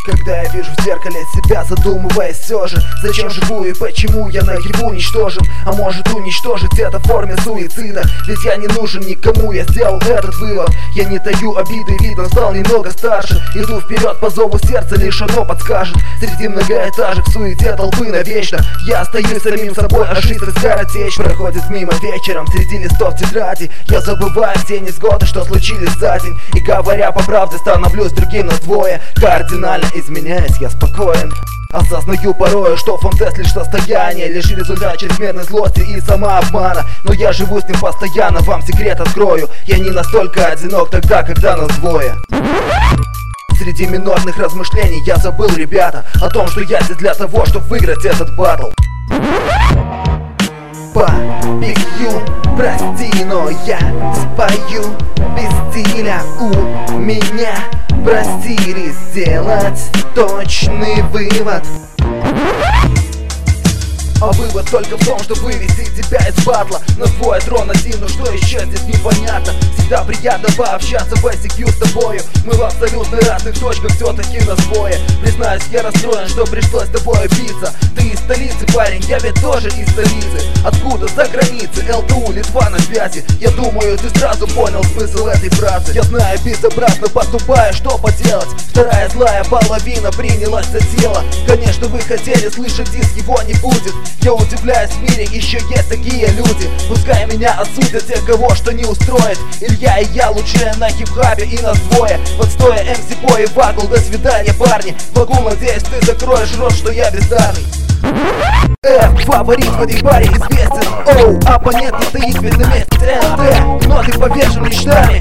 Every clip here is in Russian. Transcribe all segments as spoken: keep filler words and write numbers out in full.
Когда я вижу в зеркале себя, задумываясь все же, зачем живу и почему я наяву уничтожен. А может уничтожить это в форме суицида, ведь я не нужен никому, я сделал этот вывод. Я не таю обиды, видно, стал немного старше. Иду вперед по зову сердца, лишь оно подскажет. Среди многоэтажек в суете толпы навечно я остаюсь самим собой, а жизнь скоротечь проходит мимо вечером среди листов тетради. Я забываю все невзгоды, что случились за день, и говоря по правде, становлюсь другим на двое. Кардинально изменяясь, я спокоен. Осознаю порою, что фон-тест лишь состояние, лишь результат чрезмерной злости и самообмана. Но я живу с ним постоянно, вам секрет открою. Я не настолько одинок тогда, когда нас двое. Среди минорных размышлений я забыл, ребята, о том, что я здесь для того, чтобы выиграть этот баттл. Побегу, прости, но я спою без стиля у меня. Прости, сделать точный вывод. А вывод только в том, что вывести тебя из батла на твой трон один, но что еще здесь непонятно. Всегда приятно пообщаться в ай си кью с тобою. Мы в абсолютно разных точках, все-таки на свое. Признаюсь, я расстроен, что пришлось с тобой биться. Ты из столицы, парень, я ведь тоже из столицы. Откуда? За границы, эл тэ у, Литва на связи. Я думаю, ты сразу понял смысл этой фразы. Я знаю, безобразно поступаю, что поделать. Вторая злая половина принялась за дело. Конечно, вы хотели слышать диск, его не будет. Я удивляюсь, в мире еще есть такие люди. Пускай меня осудят те, кого что не устроит. Илья и я лучшие на хип-хапе, и нас двое. Вот стоя эм си Бой и Вакул, до свидания, парни. Вакул, надеюсь, ты закроешь рот, что я бездарный. F, фаворит в этой паре известен. Оу, оппонент не стоит ведь на месте. эн тэ, но ты повержен мечтами.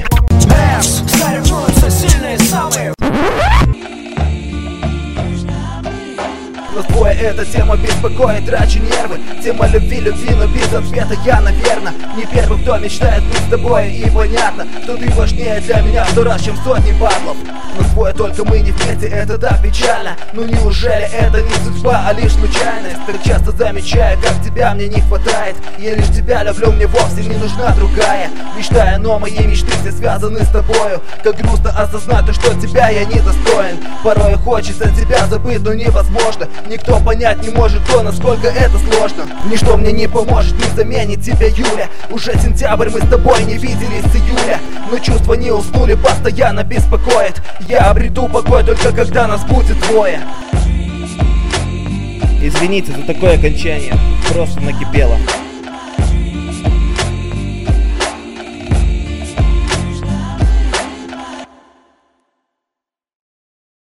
Нас двое, эта тема беспокоит, трачу нервы. Тема любви, любви, но без ответа я, наверно, не первый, кто мечтает быть с тобой. И понятно, что ты важнее для меня в сто раз, чем сотни батлов. Нас двое, только мы не вместе, это так печально. Ну неужели это не судьба, а лишь случайность? Так часто замечаю, как тебя мне не хватает. Я лишь тебя люблю, мне вовсе не нужна другая. Мечтаю, но мои мечты все связаны с тобою. Как грустно осознать то, что тебя я не достоин. Порой хочется тебя забыть, но невозможно. Никто понять не может то, насколько это сложно. Ничто мне не поможет, не заменит тебя, Юля. Уже сентябрь, мы с тобой не виделись с июля. Но чувства не уснули, постоянно беспокоит. Я обрету покой только когда нас будет двое. Извините за такое окончание, просто накипело.